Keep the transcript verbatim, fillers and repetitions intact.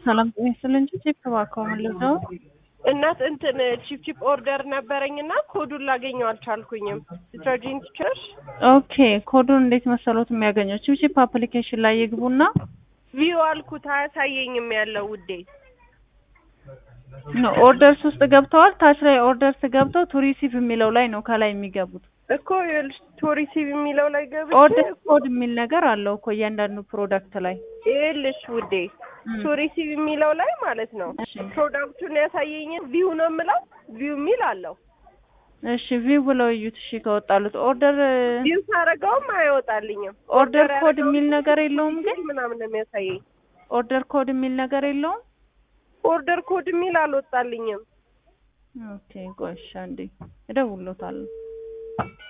ሰላም ጤና ይስጥልኝ ቺፕ ተባከው ማለት እናት እንትን ቺፕ ቺፕ ኦርደር ነበረኝና ኮዱን ላገኘው አልቻልኩኝም። ዲተርጀንት ቸርሽ ኦኬ ኮዱን እንዴት መሰሎት የሚያገኘው ቺፕ ቺፕ አፕሊኬሽን ላይ ይግቡና ቪው አልኩት አያሳየኝም ያለው ውዴ ነው ኦርደርስ ውስጥ ገብተዋል ታች ላይ ኦርደርስ ገብተው ቱ ሪሲቭ የሚለው ላይ ነው ከላይ የሚገቡት እኮ ቱ ሪሲቭ የሚለው ላይ ገብቼ ኦርደር ኮድ የሚል ነገር አለው እኮ እያንዳንዱ ፕሮዳክት ላይ ይልሽ ውዴ ቱ ሪሲቭ የሚለው ላይ ማለት ነው ፕሮዳክቱን ያሳየኝ ቪው ነው የምለው ቪው የሚል አለው እሺ ቪው ብለው እዩት እሺ ከወጣሉት ኦርደር ቪው ታረጋውም አይወጣልኝም ኦርደር ኮድ የሚል ነገር የለውም ግን ምናምን ነው የሚያሳየኝ ኦርደር ኮድ የሚል ነገር የለውም ኦርደር ኮድ የሚል አልወጣልኝም ኦኬ ቆይ እሺ አንዴ እደውልሎታለሁ